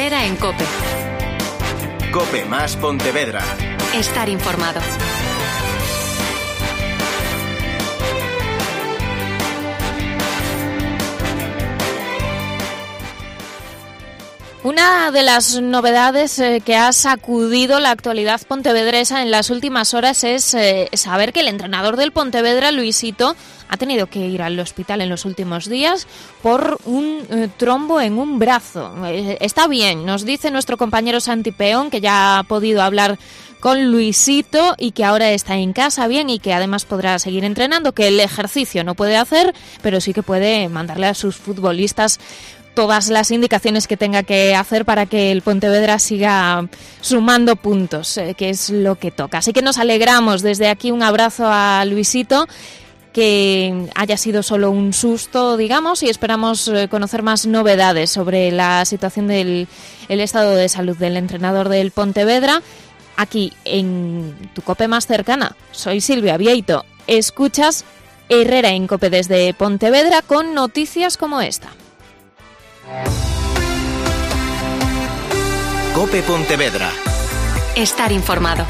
Herrera en COPE. COPE más Pontevedra. Estar informado. Una de las novedades que ha sacudido la actualidad pontevedresa en las últimas horas es saber que el entrenador del Pontevedra, Luisito, ha tenido que ir al hospital en los últimos días por un trombo en un brazo. Está bien, nos dice nuestro compañero Santi Peón, que ya ha podido hablar con Luisito y que ahora está en casa bien y que además podrá seguir entrenando, que el ejercicio no puede hacer, pero sí que puede mandarle a sus futbolistas todas las indicaciones que tenga que hacer para que el Pontevedra siga sumando puntos, que es lo que toca. Así que nos alegramos desde aquí, un abrazo a Luisito, que haya sido solo un susto, digamos, y esperamos conocer más novedades sobre la situación del estado de salud del entrenador del Pontevedra. Aquí, en tu COPE más cercana, soy Silvia Vieito. Escuchas Herrera en COPE desde Pontevedra con noticias como esta. COPE Pontevedra. Estar informado.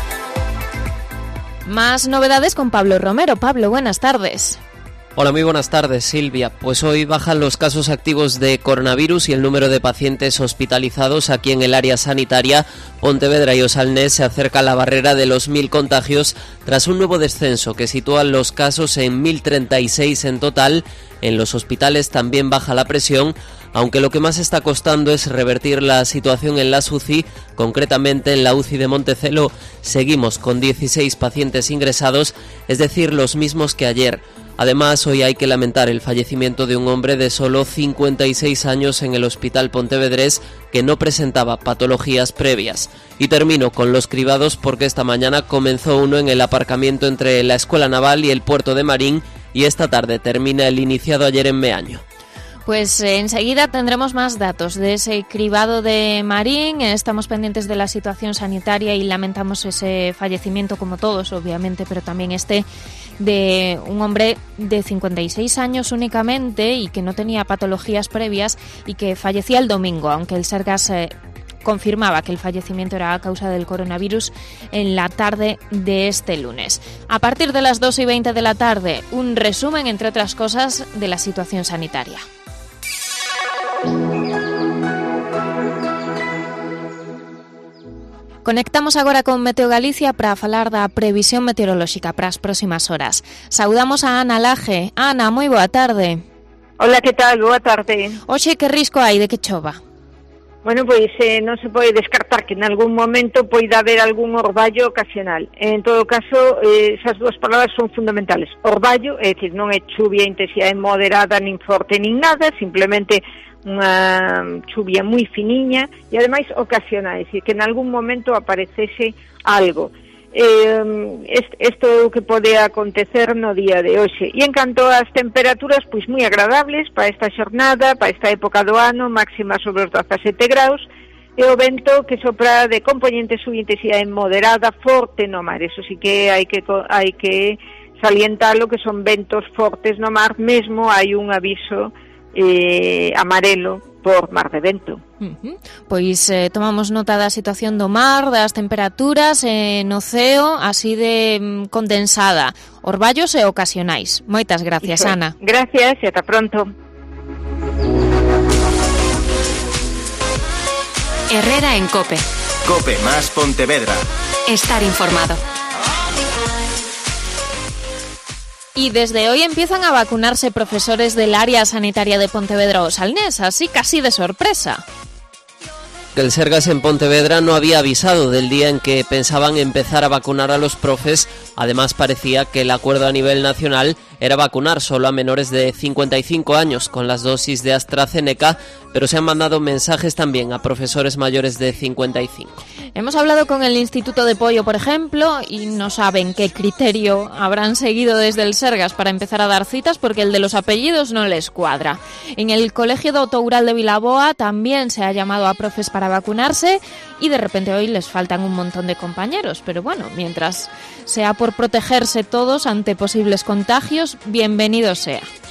Más novedades con Pablo Romero. Pablo, buenas tardes. Hola, muy buenas tardes, Silvia. Pues hoy bajan los casos activos de coronavirus y el número de pacientes hospitalizados aquí en el área sanitaria. Pontevedra y Osalnés se acerca a la barrera de los 1.000 contagios tras un nuevo descenso que sitúa los casos en 1.036 en total. En los hospitales también baja la presión, aunque lo que más está costando es revertir la situación en las UCI. Concretamente en la UCI de Montecelo seguimos con 16 pacientes ingresados, es decir, los mismos que ayer. Además, hoy hay que lamentar el fallecimiento de un hombre de solo 56 años en el Hospital Pontevedrés que no presentaba patologías previas. Y termino con los cribados porque esta mañana comenzó uno en el aparcamiento entre la Escuela Naval y el puerto de Marín y esta tarde termina el iniciado ayer en Meaño. Pues enseguida tendremos más datos de ese cribado de Marín. Estamos pendientes de la situación sanitaria y lamentamos ese fallecimiento, como todos, obviamente, pero también de un hombre de 56 años únicamente y que no tenía patologías previas y que fallecía el domingo, aunque el Sergas confirmaba que el fallecimiento era a causa del coronavirus en la tarde de este lunes. A partir de las 2:20 de la tarde, un resumen, entre otras cosas, de la situación sanitaria. Conectamos agora con Meteo Galicia para falar da previsión meteorolóxica para as próximas horas. Saudamos a Ana Laje. Ana, moi boa tarde. Hola, que tal? Boa tarde. Oxe, que risco hai de que chova? Bueno, pois non se pode descartar que en algún momento poida haber algún orballo ocasional. En todo caso, esas dúas palabras son fundamentales. Orballo, é dicir, non é chuvia intensidade moderada, nin forte, nin nada, simplemente unha chuvia moi finiña e ademais ocasional, é dicir, que en algún momento aparecese algo. Isto é o que pode acontecer no día de hoxe. E en canto ás temperaturas, pois moi agradables para esta xornada, para esta época do ano, máxima sobre os 17 graus, e o vento que sopra de componente subintensidade moderada, forte no mar. Eso sí que hai que salientalo, que son ventos fortes no mar, mesmo hai un aviso amarelo por mar de vento. Pois tomamos nota da situación do mar, das temperaturas no ceo, así de condensada, orballos e ocasionais. Moitas gracias, Ana. Gracias e ata pronto. Herrera en COPE. COPE más Pontevedra. Estar informado. Y desde hoy empiezan a vacunarse profesores del área sanitaria de Pontevedra o Osalnés, así casi de sorpresa. El Sergas en Pontevedra no había avisado del día en que pensaban empezar a vacunar a los profes. Además, parecía que el acuerdo a nivel nacional era vacunar solo a menores de 55 años con las dosis de AstraZeneca, pero se han mandado mensajes también a profesores mayores de 55. Hemos hablado con el Instituto de Pollo, por ejemplo, y no saben qué criterio habrán seguido desde el Sergas para empezar a dar citas, porque el de los apellidos no les cuadra. En el Colegio de Outoural de Vilaboa también se ha llamado a profes para vacunarse y de repente hoy les faltan un montón de compañeros. Pero bueno, mientras sea por protegerse todos ante posibles contagios, bienvenido sea.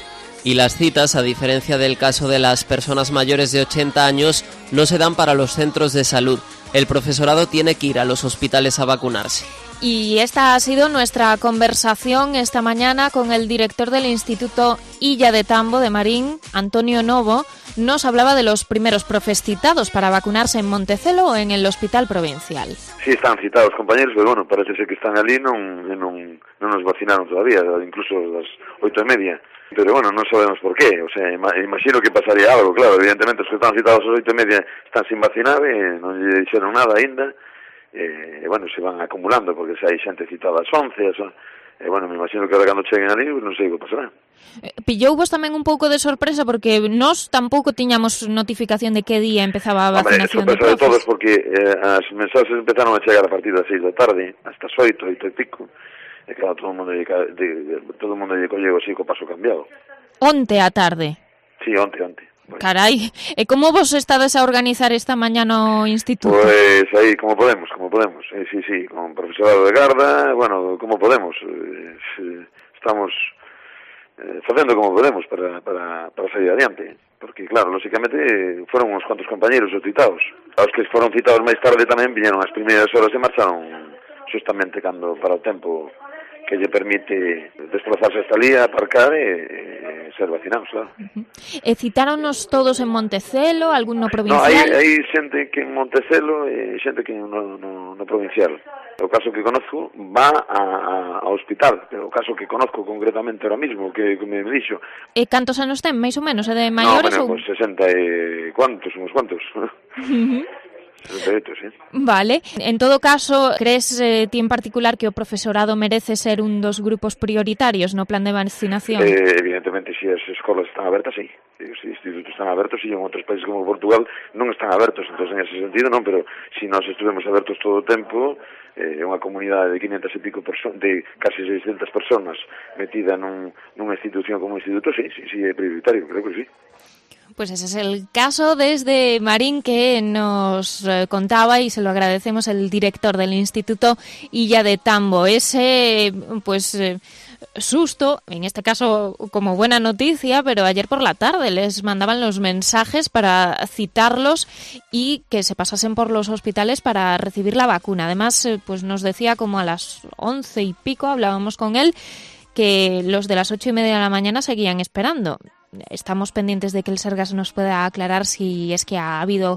Y las citas, a diferencia del caso de las personas mayores de 80 años, no se dan para los centros de salud. El profesorado tiene que ir a los hospitales a vacunarse. Y esta ha sido nuestra conversación esta mañana con el director del Instituto Illa de Tambo de Marín, Antonio Novo. Nos hablaba de los primeros profes citados para vacunarse en Montecelo o en el Hospital Provincial. Sí, están citados, compañeros, pero bueno, parece ser que están ali, non nos vacinaron todavía, incluso a las 8:30. Pero bueno, non sabemos por qué, o sea, imagino que pasaría algo, claro, evidentemente os que están citados ás 8:30 están sin vacinar, non lle dixeron nada aínda, bueno, se van acumulando, porque se hai xente citada ás 11, bueno, me imagino que ahora cando cheguen ali, non sei o que pasará. Pillouvos tamén un pouco de sorpresa, porque nós tampouco tiñamos notificación de que día empezaba a vacinación de profes. Sorpresa de todos, porque as mensaxes empezaron a chegar a partir das 6 da tarde, hasta as 8 e pico, e claro, todo o mundo lle colleu así co paso cambiado. Onte á tarde? Sí, onte. Bueno. Carai, e como vos estades a organizar esta mañá no instituto? Pues aí, como podemos. Sí, con profesorado de garda, bueno, como podemos. Estamos facendo como podemos para sair adiante. Porque, claro, lógicamente, foron uns cuantos compañeros os citados. Os que foron citados máis tarde tamén viñeron as primeiras horas e marcharon justamente cando para o tempo que lle permite desplazarse hasta ali, aparcar e ser vacinados, claro. E citáronos todos en Montecelo, algún no provincial? No, hai xente que en Montecelo e xente que no provincial. O caso que conozco va ao hospital, pero o caso que conozco concretamente ahora mismo, que me dixo. E cantos anos ten, máis ou menos? É de maiores? No, bueno, pues 60 e cuantos, uns cuantos. 38, sí. Vale. En todo caso, crees ti en particular que o profesorado merece ser un dos grupos prioritarios no plan de vacinación? Evidentemente, se as escolas están abertas, sí. Se os institutos están abertos, e en outros países como Portugal non están abertos, entón en ese sentido non, pero se nós estuvemos abertos todo o tempo, unha comunidade de 500 e pico de casi 600 personas metida nunha institución como instituto, sí, é prioritario, creo que sí. Pues ese es el caso desde Marín que nos contaba, y se lo agradecemos, el director del Instituto Illa de Tambo. Ese, susto, en este caso como buena noticia, pero ayer por la tarde les mandaban los mensajes para citarlos y que se pasasen por los hospitales para recibir la vacuna. Además, pues nos decía como a las 11 y pico, hablábamos con él, que los de las 8:30 de la mañana seguían esperando. Estamos pendientes de que el Sergas nos pueda aclarar si es que ha habido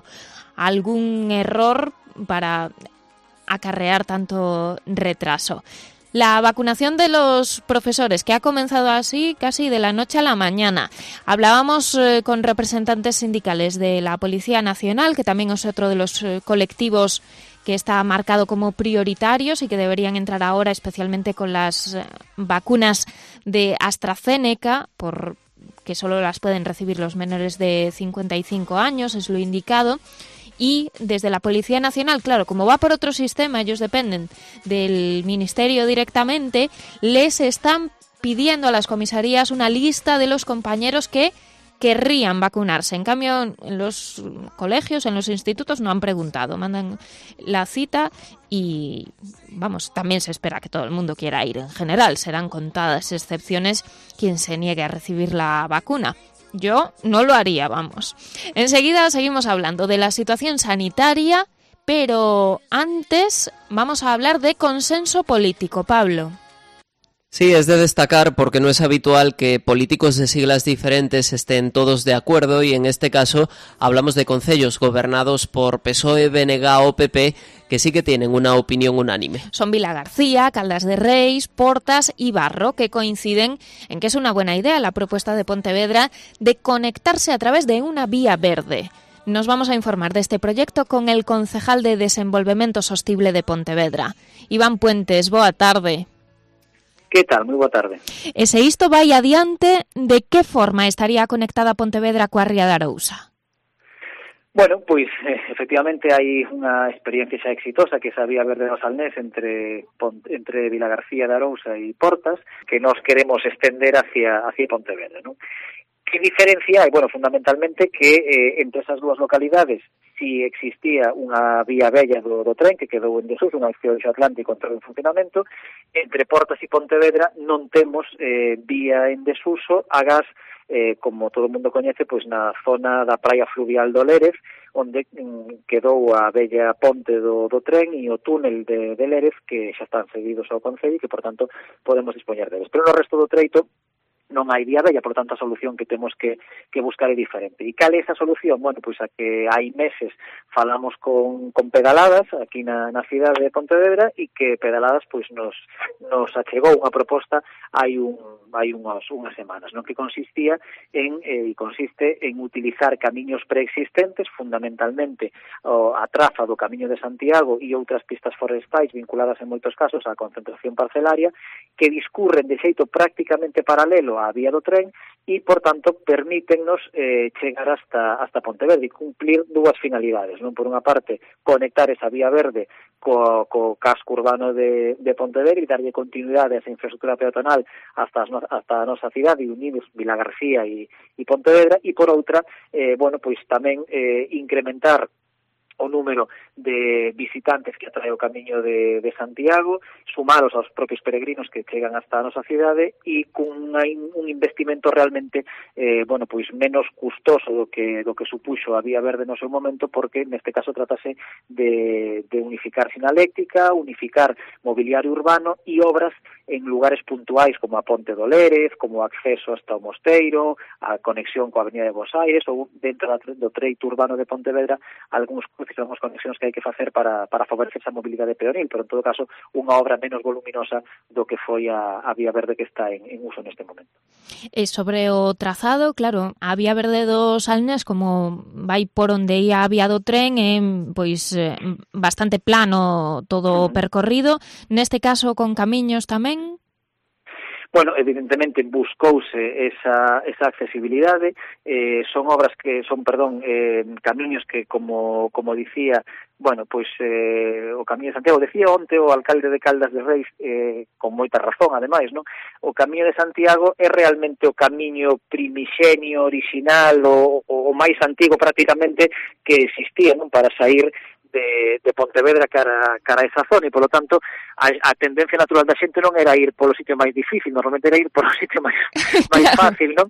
algún error para acarrear tanto retraso. La vacunación de los profesores, que ha comenzado así casi de la noche a la mañana. Hablábamos con representantes sindicales de la Policía Nacional, que también es otro de los colectivos que está marcado como prioritarios y que deberían entrar ahora, especialmente con las vacunas de AstraZeneca, que solo las pueden recibir los menores de 55 años, es lo indicado. Y desde la Policía Nacional, claro, como va por otro sistema, ellos dependen del Ministerio directamente, les están pidiendo a las comisarías una lista de los compañeros que querrían vacunarse. En cambio, en los colegios, en los institutos no han preguntado, mandan la cita y, vamos, también se espera que todo el mundo quiera ir. En general, serán contadas excepciones quien se niegue a recibir la vacuna. Yo no lo haría, vamos. Enseguida seguimos hablando de la situación sanitaria, pero antes vamos a hablar de consenso político, Pablo. Sí, es de destacar porque no es habitual que políticos de siglas diferentes estén todos de acuerdo y en este caso hablamos de concellos gobernados por PSOE, BNG o PP que sí que tienen una opinión unánime. Son Vilagarcía, Caldas de Reis, Portas y Barro, que coinciden en que es una buena idea la propuesta de Pontevedra de conectarse a través de una vía verde. Nos vamos a informar de este proyecto con el concejal de Desenvolvemento Sostible de Pontevedra, Iván Puentes. Boa tarde. Que tal? Moi boa tarde. E se isto vai adiante, de que forma estaría conectada Pontevedra coa Ría de Arousa? Bueno, pois efectivamente hai unha experiencia xa exitosa que sabía verde no Salnés entre Vilagarcía de Arousa e Portas, que nos queremos estender hacia Pontevedra, ¿no? Que diferencia hai? Bueno, fundamentalmente que entre esas dúas localidades si existía unha vía bella do tren que quedou en desuso, unha opción de Atlántico entrou en funcionamento. Entre Portas e Pontevedra non temos vía en desuso, agás como todo o mundo coñece, pois na zona da praia fluvial do Lérez, onde quedou a bella ponte do tren e o túnel de Lérez, que xa están cedidos ao Concello e que, por tanto, podemos dispoñer deles. Pero no resto do treito non hai vía bella, por tanto a solución que temos que buscar é diferente. E cal é esa solución? Bueno, pois a que hai meses falamos con pedaladas aquí na cidade de Pontevedra e que pedaladas pois nos achegou unha proposta hai unhas semanas, non, que consiste en utilizar camiños preexistentes, fundamentalmente a traza do Camiño de Santiago e outras pistas forestais vinculadas en moitos casos á concentración parcelaria, que discurren de xeito prácticamente paralelo á vía do tren e, por tanto, permítennos chegar hasta Pontevedra e cumplir dúas finalidades, non? Por unha parte, conectar esa vía verde co casco urbano de Pontevedra e darlle continuidade a esa infraestructura peatonal hasta a nosa cidade e unidos Vilagarcía e Pontevedra, e por outra, pois tamén incrementar o número de visitantes que atrae o Camiño de Santiago, sumaros aos propios peregrinos que chegan hasta a nosa cidade e cun un investimento realmente pois menos custoso do que supuxo a vía verde no seu momento, porque neste caso tratase de unificar sinaléctrica, unificar mobiliario urbano e obras en lugares puntuais como a Ponte do Lérez, como o acceso hasta o Mosteiro, a conexión coa Avenida de Bos Aires ou dentro do treito urbano de Pontevedra algúns as conexións que hai que facer para favorecer esa mobilidade peonil, pero en todo caso unha obra menos voluminosa do que foi a vía verde que está en uso neste momento. E sobre o trazado, claro, a vía verde do Salnés, como vai por onde ia a vía do tren, é pois bastante plano todo o percorrido, neste caso con camiños tamén. Bueno, evidentemente buscouse esa accesibilidade, son obras que son, camiños que, como dicía, pois o Camiño de Santiago, decía onte o alcalde de Caldas de Reis, con moita razón, ademais, non? O Camiño de Santiago é realmente o camiño primixenio, original, o máis antigo prácticamente que existía, non? Para sair de Pontevedra cara a esa zona, e polo tanto a tendencia natural da xente non era ir polo sitio máis difícil, normalmente era ir polo sitio máis fácil, non?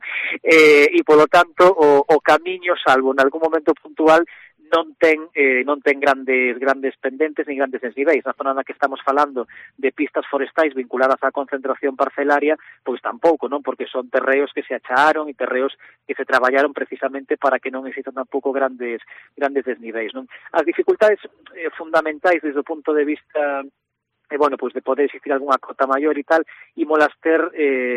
E polo tanto o camiño, salvo en algún momento puntual, non ten grandes pendentes ni grandes desniveis. Na zona na que estamos falando de pistas forestais vinculadas á concentración parcelaria, pois tampouco, non? Porque son terreos que se acharon e terreos que se traballaron precisamente para que non existan tampouco grandes desniveis, non? As dificultades fundamentais desde o punto de vista pois de poder existir algunha cota maior e tal, ímolas ter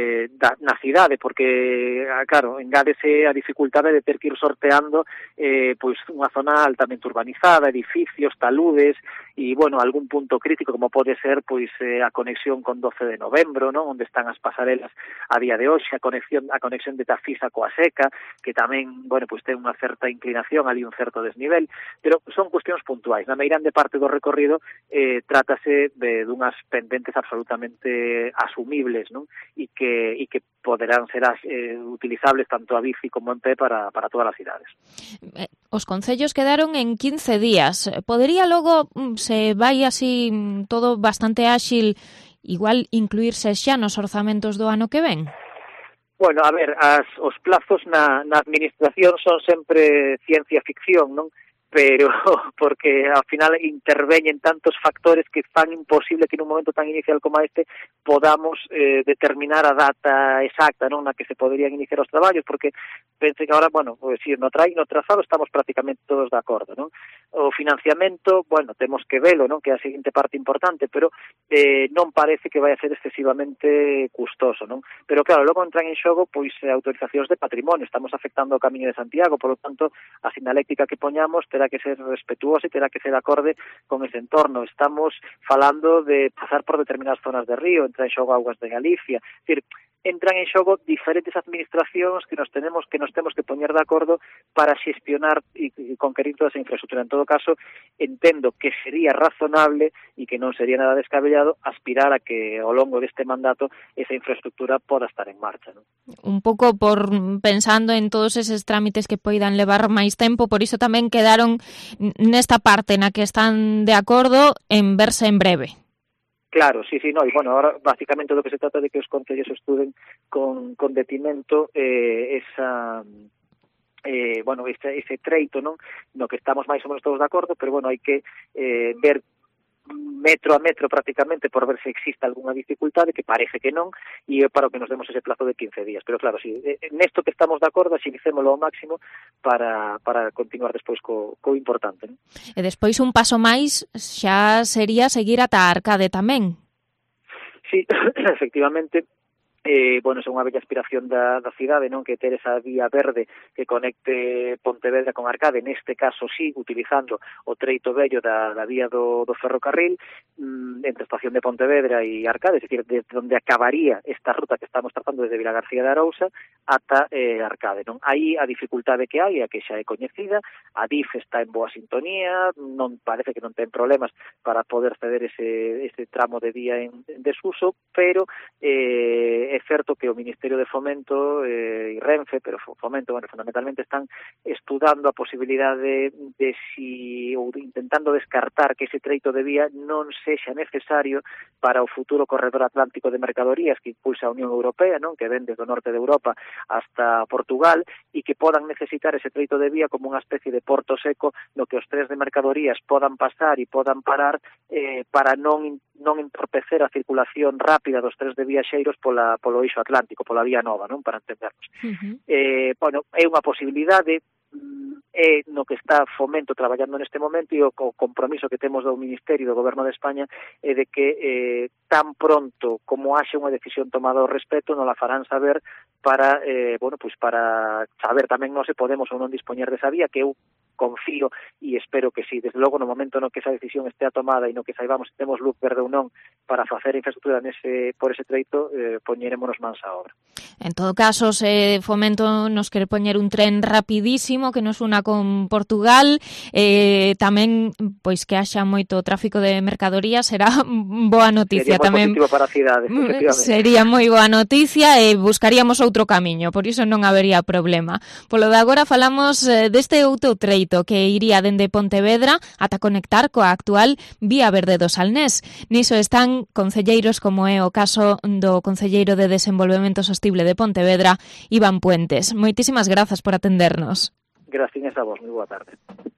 na cidade, porque, claro, engádese a dificultade de ter que ir sorteando pois unha zona altamente urbanizada, edificios, taludes, e, algún punto crítico, como pode ser pois a conexión con 12 de novembro, non? Onde están as pasarelas a día de hoxe, a conexión de Tafisa coa Seca, que tamén, pois ten unha certa inclinación, ali un certo desnivel, pero son cuestións puntuais. Na meirande parte do recorrido trátase dunhas pendentes absolutamente asumibles, non? E que poderán ser utilizables tanto a bici como en pé para todas as cidades. Os concellos quedaron en 15 días. Podería logo, se vai así todo bastante áxil, igual incluírse xa nos orzamentos do ano que ven? Bueno, a ver, os plazos na administración son sempre ciencia ficción, non? Pero porque ao final interveñen tantos factores que fan imposible que nun momento tan inicial como este podamos determinar a data exacta, non, na que se poderían iniciar os traballos, porque pense que agora, pois si no trazado estamos prácticamente todos de acordo, non? O financiamento, temos que velo, non, que é a seguinte parte importante, pero non parece que vai a ser excesivamente custoso, non? Pero claro, logo entran en xogo pois autorizacións de patrimonio, estamos afectando o Camiño de Santiago, por lo tanto, a sinaléctrica que poñamos terá que ser respetuosa e terá que ser acorde con ese entorno. Estamos falando de pasar por determinadas zonas de río, entra en xogo Augas de Galicia, é dicir, entran en xogo diferentes administracións que nos temos que poñer de acordo para xestionar e conquerir toda esa infraestructura. En todo caso, entendo que sería razonable e que non sería nada descabellado aspirar a que ao longo deste mandato esa infraestructura poda estar en marcha, non? Un pouco por pensando en todos eses trámites que poidan levar máis tempo, por iso tamén quedaron nesta parte na que están de acordo en verse en breve. Claro, sí, no, e bueno, ahora básicamente do que se trata de que os concellos estuden con detimento ese treito, non? No que estamos máis ou menos todos de acordo, pero bueno, hai que ver metro a metro prácticamente por ver se existe algunha dificultade, que parece que non, e é para o que nos demos ese plazo de 15 días. Pero claro, si nesto que estamos de acordo, axilicémolo ao máximo para continuar despois co importante, non? E despois un paso máis xa sería seguir ata a Arcade tamén. Sí, efectivamente. Bueno, é unha bella aspiración da cidade, non, que ter esa vía verde que conecte Pontevedra con Arcade, neste caso sí, utilizando o treito vello da vía do ferrocarril entre a estación de Pontevedra e Arcade, es decir, desde onde acabaría esta ruta que estamos tratando desde Vilagarcía de Arousa ata Arcade, non? Aí a dificultade que hai, a que xa é coñecida, a DIF está en boa sintonía, non parece que non ten problemas para poder ceder ese tramo de vía en desuso, pero é certo que o Ministerio de Fomento e Renfe, pero Fomento, bueno, fundamentalmente están estudando a posibilidade de si, ou intentando descartar que ese treito de vía non sexa necesario para o futuro corredor atlántico de mercadorías que impulsa a Unión Europea, non, que ven desde o norte de Europa hasta Portugal, e que podan necesitar ese treito de vía como unha especie de porto seco no que os trens de mercadorías podan pasar e podan parar para non entorpecer a circulación rápida dos trens de viaxeiros polo eixo atlántico, pola vía nova, non, para entendernos. Bueno, é unha posibilidade, é no que está Fomento traballando neste momento, e o compromiso que temos do Ministerio do Goberno de España é de que tan pronto como haxe unha decisión tomada ao respecto nos la farán saber para para saber tamén se podemos ou non dispoñer desa vía, que eu confío e espero que sí. Desde logo, no momento no que esa decisión estea tomada e no que saibamos se temos luz verde ou non para facer infraestructura por ese treito, poñerémonos mans á obra. En todo caso, se Fomento nos quere poñer un tren rapidísimo que nos una con Portugal, tamén pois que haxa moito tráfico de mercadorías, será boa noticia. Sería moi positivo para a cidade, sería moi boa noticia e buscaríamos outro camiño, por iso non habería problema. Polo de agora falamos deste outro treito que iría dende Pontevedra ata conectar coa actual Vía Verde do Salnés. Niso están concelleiros como é o caso do concelleiro de Desenvolvemento Sostible de Pontevedra, Iván Puentes. Moitísimas grazas por atendernos. Gracias a vos, moi boa tarde.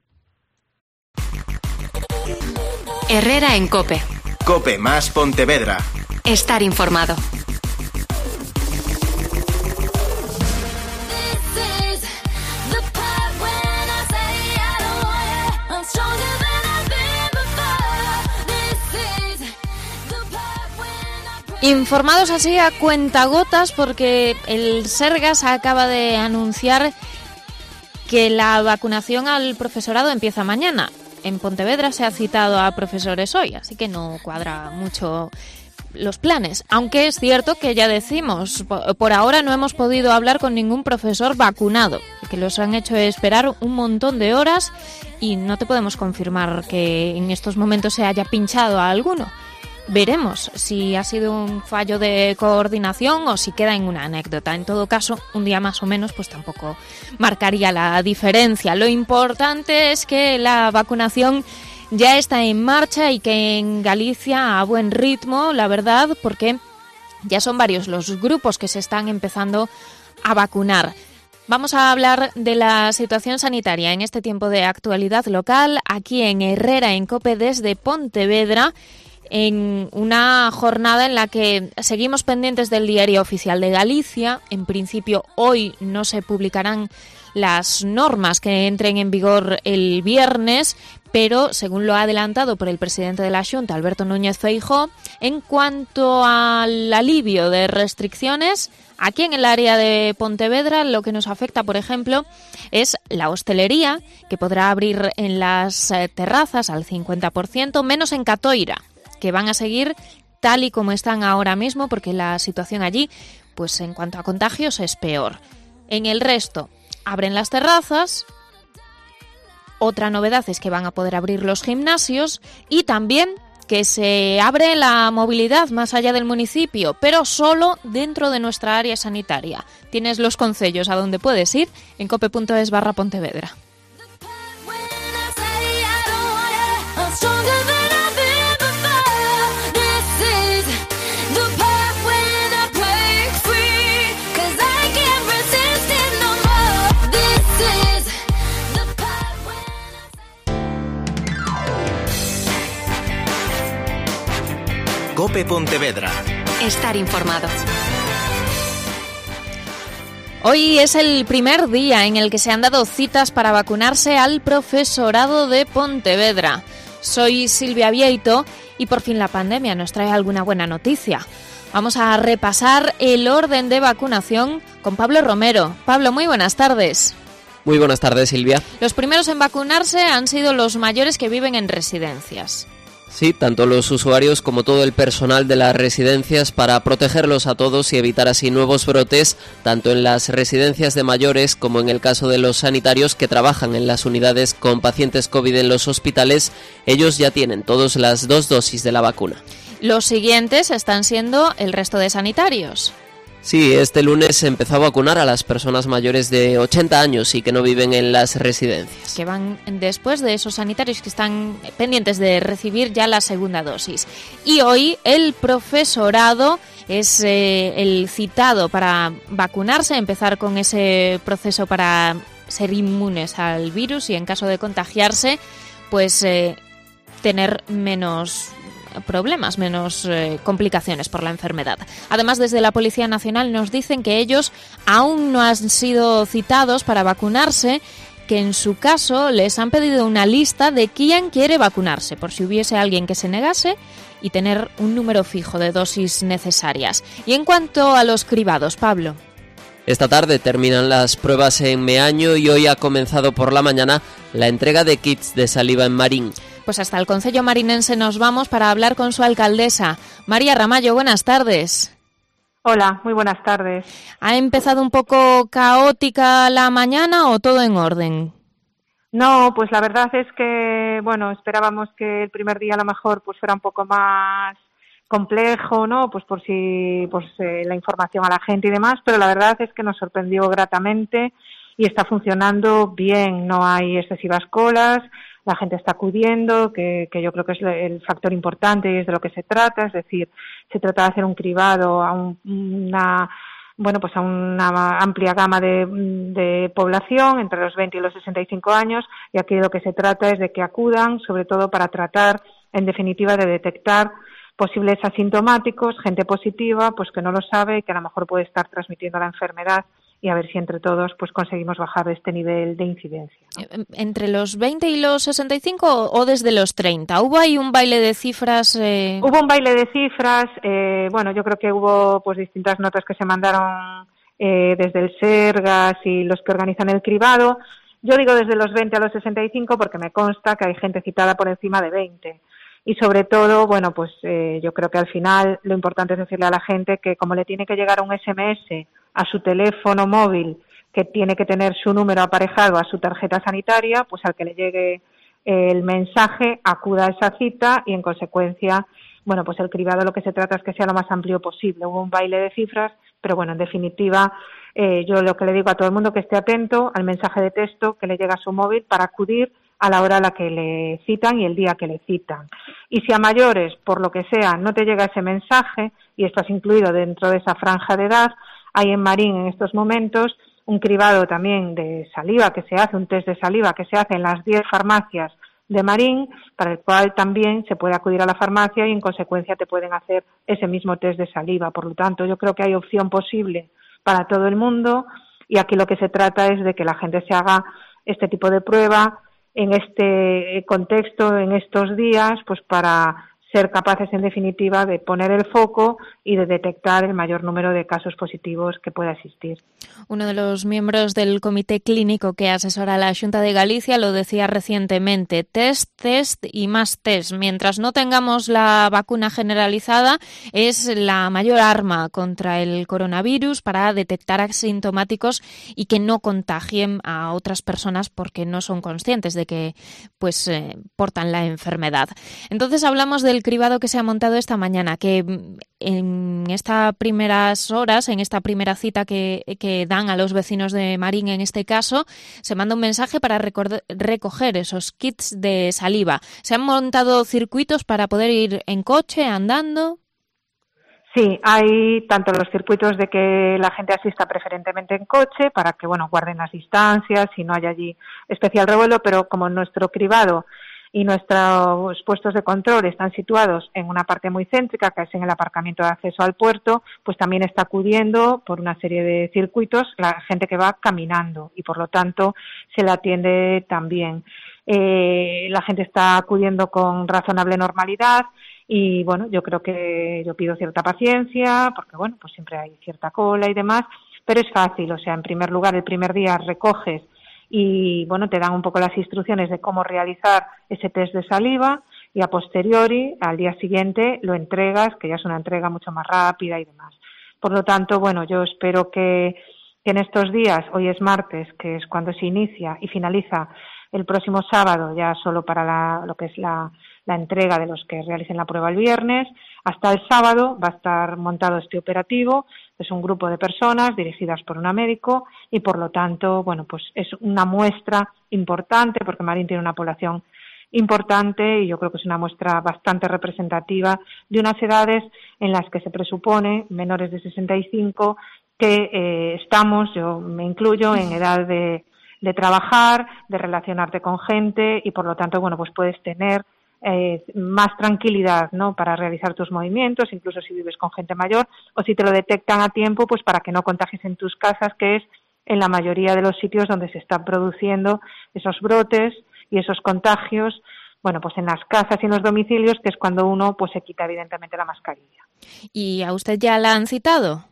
Herrera en COPE. COPE más Pontevedra. Estar informado. Informados así a cuentagotas, porque el Sergas acaba de anunciar que la vacunación al profesorado empieza mañana. En Pontevedra se ha citado a profesores hoy, así que no cuadra mucho los planes. Aunque es cierto que ya decimos, por ahora no hemos podido hablar con ningún profesor vacunado, que los han hecho esperar un montón de horas y no te podemos confirmar que en estos momentos se haya pinchado a alguno. Veremos si ha sido un fallo de coordinación o si queda en una anécdota. En todo caso, un día más o menos pues tampoco marcaría la diferencia. Lo importante es que la vacunación ya está en marcha y que en Galicia a buen ritmo, la verdad, porque ya son varios los grupos que se están empezando a vacunar. Vamos a hablar de la situación sanitaria en este tiempo de actualidad local, aquí en Herrera en COPE desde Pontevedra, en una jornada en la que seguimos pendientes del Diario Oficial de Galicia. En principio, hoy no se publicarán las normas que entren en vigor el viernes, pero según lo ha adelantado por el presidente de la Xunta, Alberto Núñez Feijóo, en cuanto al alivio de restricciones, aquí en el área de Pontevedra lo que nos afecta, por ejemplo, es la hostelería, que podrá abrir en las terrazas al 50%, menos en Catoira, que van a seguir tal y como están ahora mismo, porque la situación allí, pues en cuanto a contagios, es peor. En el resto, abren las terrazas. Otra novedad es que van a poder abrir los gimnasios y también que se abre la movilidad más allá del municipio, pero solo dentro de nuestra área sanitaria. Tienes los concellos a donde puedes ir en cope.es/Pontevedra. COPE Pontevedra. Estar informado. Hoy es el primer día en el que se han dado citas para vacunarse al profesorado de Pontevedra. Soy Silvia Vieito y por fin la pandemia nos trae alguna buena noticia. Vamos a repasar el orden de vacunación con Pablo Romero. Pablo, muy buenas tardes. Muy buenas tardes, Silvia. Los primeros en vacunarse han sido los mayores que viven en residencias. Sí, tanto los usuarios como todo el personal de las residencias para protegerlos a todos y evitar así nuevos brotes, tanto en las residencias de mayores como en el caso de los sanitarios que trabajan en las unidades con pacientes COVID en los hospitales. Ellos ya tienen todas las 2 dosis de la vacuna. Los siguientes están siendo el resto de sanitarios. Sí, este lunes se empezó a vacunar a las personas mayores de 80 años y que no viven en las residencias. Que van después de esos sanitarios que están pendientes de recibir ya la segunda dosis. Y hoy el profesorado es el citado para vacunarse, empezar con ese proceso para ser inmunes al virus y en caso de contagiarse, pues tener menos problemas, menos complicaciones por la enfermedad. Además, desde la Policía Nacional nos dicen que ellos aún no han sido citados para vacunarse, que en su caso les han pedido una lista de quién quiere vacunarse, por si hubiese alguien que se negase, y tener un número fijo de dosis necesarias. Y en cuanto a los cribados, Pablo. Esta tarde terminan las pruebas en Meaño y hoy ha comenzado por la mañana la entrega de kits de saliva en Marín. Pues hasta el concello marinense nos vamos para hablar con su alcaldesa. María Ramallo, buenas tardes. Hola, muy buenas tardes. ¿Ha empezado un poco caótica la mañana o todo en orden? No, pues la verdad es que, esperábamos que el primer día a lo mejor pues fuera un poco más complejo, ¿no? Pues por si la información a la gente y demás, pero la verdad es que nos sorprendió gratamente y está funcionando bien, no hay excesivas colas. La gente está acudiendo, que yo creo que es el factor importante y es de lo que se trata, es decir, se trata de hacer un cribado a una amplia gama de población entre los 20 y los 65 años, y aquí lo que se trata es de que acudan, sobre todo para tratar, en definitiva, de detectar posibles asintomáticos, gente positiva, pues que no lo sabe y que a lo mejor puede estar transmitiendo la enfermedad, y a ver si entre todos pues conseguimos bajar este nivel de incidencia, ¿no? ¿Entre los 20 y los 65 o desde los 30? ¿Hubo ahí un baile de cifras? Hubo un baile de cifras, yo creo que hubo pues distintas notas que se mandaron desde el Sergas y los que organizan el cribado. Yo digo desde los 20 a los 65 porque me consta que hay gente citada por encima de 20. Y sobre todo, yo creo que al final lo importante es decirle a la gente que como le tiene que llegar un SMS a su teléfono móvil, que tiene que tener su número aparejado a su tarjeta sanitaria, pues al que le llegue el mensaje acuda a esa cita y en consecuencia, pues el cribado lo que se trata es que sea lo más amplio posible. Hubo un baile de cifras, pero en definitiva, yo lo que le digo a todo el mundo que esté atento al mensaje de texto que le llega a su móvil para acudir a la hora a la que le citan y el día que le citan. Y si a mayores, por lo que sea, no te llega ese mensaje, y estás incluido dentro de esa franja de edad, hay en Marín en estos momentos un cribado también de saliva que se hace, un test de saliva que se hace en las 10 farmacias de Marín, para el cual también se puede acudir a la farmacia y en consecuencia te pueden hacer ese mismo test de saliva. Por lo tanto, yo creo que hay opción posible para todo el mundo y aquí lo que se trata es de que la gente se haga este tipo de prueba en este contexto, en estos días, pues para ser capaces, en definitiva, de poner el foco y de detectar el mayor número de casos positivos que pueda existir. Uno de los miembros del comité clínico que asesora a la Xunta de Galicia lo decía recientemente: test y más test. Mientras no tengamos la vacuna generalizada, es la mayor arma contra el coronavirus para detectar asintomáticos y que no contagien a otras personas porque no son conscientes de que portan la enfermedad. Entonces hablamos del cribado que se ha montado esta mañana, que en estas primeras horas, en esta primera cita que dan a los vecinos de Marín en este caso, se manda un mensaje para recoger esos kits de saliva. ¿Se han montado circuitos para poder ir en coche, andando? Sí, hay tanto los circuitos de que la gente asista preferentemente en coche para que guarden las distancias y no haya allí especial revuelo, pero como nuestro cribado y nuestros puestos de control están situados en una parte muy céntrica, que es en el aparcamiento de acceso al puerto, pues también está acudiendo por una serie de circuitos la gente que va caminando y por lo tanto se le atiende también. La gente está acudiendo con razonable normalidad y bueno, yo creo que yo pido cierta paciencia porque bueno, pues siempre hay cierta cola y demás, pero es fácil, o sea, en primer lugar, el primer día recoges y bueno, te dan un poco las instrucciones de cómo realizar ese test de saliva y a posteriori, al día siguiente, lo entregas, que ya es una entrega mucho más rápida y demás. Por lo tanto, bueno, yo espero que en estos días, hoy es martes, que es cuando se inicia y finaliza el próximo sábado, ya solo para lo que es la entrega de los que realicen la prueba el viernes, hasta el sábado va a estar montado este operativo. Es un grupo de personas dirigidas por una médico y, por lo tanto, bueno, pues es una muestra importante porque Marín tiene una población importante y yo creo que es una muestra bastante representativa de unas edades en las que se presupone, menores de 65, que estamos, yo me incluyo, en edad de trabajar, de relacionarte con gente y, por lo tanto, bueno, pues puedes tener más tranquilidad, ¿no?, para realizar tus movimientos, incluso si vives con gente mayor o si te lo detectan a tiempo, pues para que no contagies en tus casas, que es en la mayoría de los sitios donde se están produciendo esos brotes y esos contagios, bueno, pues en las casas y en los domicilios, que es cuando uno pues se quita evidentemente la mascarilla. ¿Y a usted ya la han citado?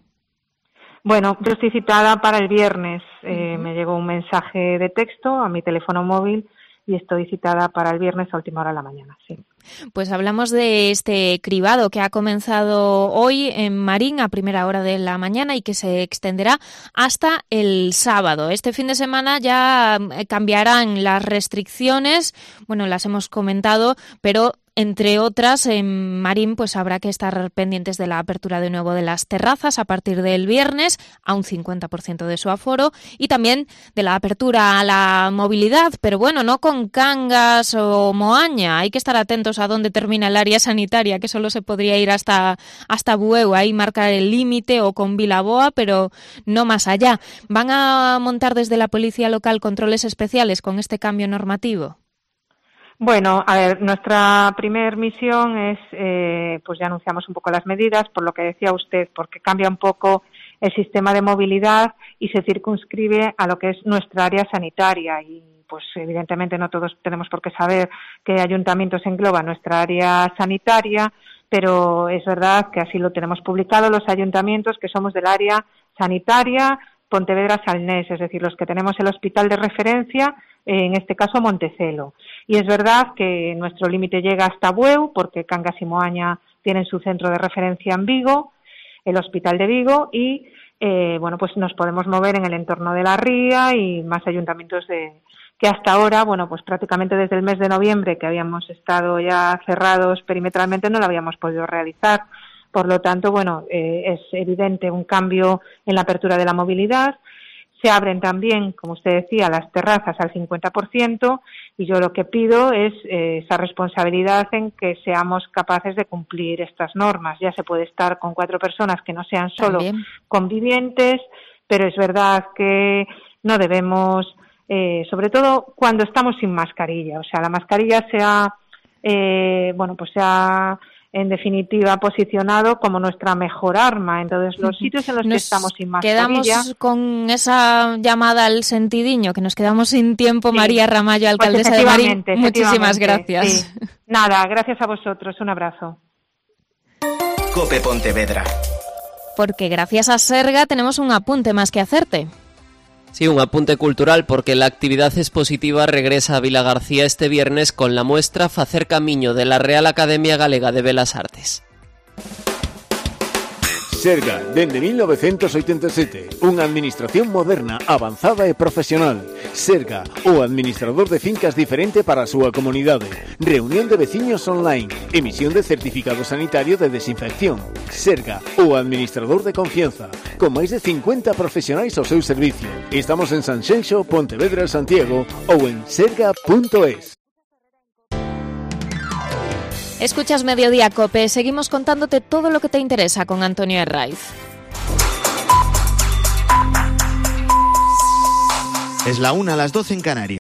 Bueno, yo estoy citada para el viernes. Me llegó un mensaje de texto a mi teléfono móvil y estoy citada para el viernes a última hora de la mañana, sí. Pues hablamos de este cribado que ha comenzado hoy en Marín a primera hora de la mañana y que se extenderá hasta el sábado. Este fin de semana ya cambiarán las restricciones, bueno, las hemos comentado, pero entre otras, en Marín pues habrá que estar pendientes de la apertura de nuevo de las terrazas a partir del viernes a un 50% de su aforo y también de la apertura a la movilidad, pero bueno, no con Cangas o Moaña. Hay que estar atentos a dónde termina el área sanitaria, que solo se podría ir hasta Bueu, ahí marcar el límite, o con Vilaboa, pero no más allá. ¿Van a montar desde la policía local controles especiales con este cambio normativo? Bueno, a ver, nuestra primer misión es, pues ya anunciamos un poco las medidas, por lo que decía usted, porque cambia un poco el sistema de movilidad y se circunscribe a lo que es nuestra área sanitaria y pues evidentemente no todos tenemos por qué saber qué ayuntamientos engloba nuestra área sanitaria, pero es verdad que así lo tenemos publicado los ayuntamientos que somos del área sanitaria Pontevedra-Salnés, es decir, los que tenemos el hospital de referencia, en este caso Montecelo. Y es verdad que nuestro límite llega hasta Bueu, porque Cangas y Moaña tienen su centro de referencia en Vigo, el hospital de Vigo, y bueno, pues nos podemos mover en el entorno de la ría y más ayuntamientos que hasta ahora, bueno, pues prácticamente desde el mes de noviembre, que habíamos estado ya cerrados perimetralmente, no lo habíamos podido realizar. Por lo tanto, bueno, es evidente un cambio en la apertura de la movilidad. Se abren también, como usted decía, las terrazas al 50% y yo lo que pido es esa responsabilidad en que seamos capaces de cumplir estas normas. Ya se puede estar con 4 personas que no sean solo convivientes, pero es verdad que no debemos, sobre todo cuando estamos sin mascarilla. O sea, la mascarilla se ha en definitiva posicionado como nuestra mejor arma. Entonces, los sitios en los que estamos sin mascarilla... Quedamos con esa llamada al sentidiño, que nos quedamos sin tiempo. Sí. María Ramallo, alcaldesa de Marín, muchísimas gracias. Sí. Nada, gracias a vosotros, un abrazo. COPE Pontevedra. Porque gracias a Serga tenemos un apunte más que hacerte. Sí, un apunte cultural, porque la actividad expositiva regresa a Vilagarcía este viernes con la muestra Facer Camiño de la Real Academia Galega de Belas Artes. Serga, dende 1987, unha administración moderna, avanzada e profesional. Serga, o administrador de fincas diferente para a súa comunidade. Reunión de veciños online, emisión de certificado sanitario de desinfección. Serga, o administrador de confianza, con máis de 50 profesionais ao seu servicio. Estamos en Sanxenxo, Pontevedra, Santiago ou en serga.es. Escuchas Mediodía COPE, seguimos contándote todo lo que te interesa con Antonio Herraiz. Es la 1:00, las 12 en Canarias.